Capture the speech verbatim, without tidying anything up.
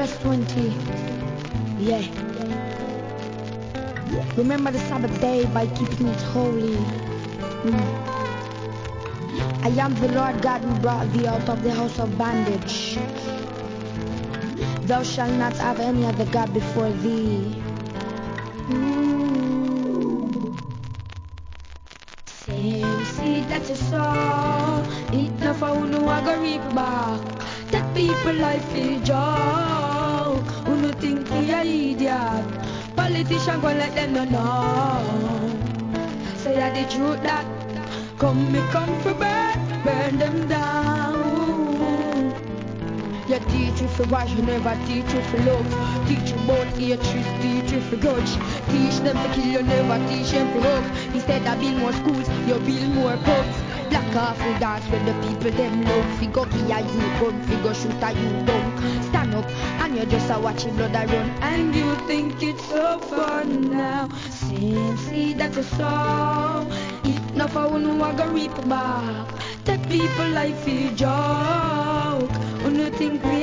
verse twenty. Yeah. Remember the Sabbath day by keeping it holy. Mm. I am the Lord God who brought thee out of the house of bondage. Thou shalt not have any other God before thee. Mm. Same seed that you sow, it not for who know I go reap back. That people life is joke. Who no think we are idiot? Politician go let them know no. Say that the truth that come me come for burn, burn them down. You teach you for wash, you never teach you for love. Teach you about hatred, teach you for grudge. Teach them to kill, you never teach them for hug. Instead of build more schools, you build more pubs. Black off we dance with the people them love. We go kill a you gun, we go shoot a you down. Stand up and you just a watching blood a run. And you think it's so fun now. Same seed that you sow, it not for who know I go reap back. That people life is joke. Who no think we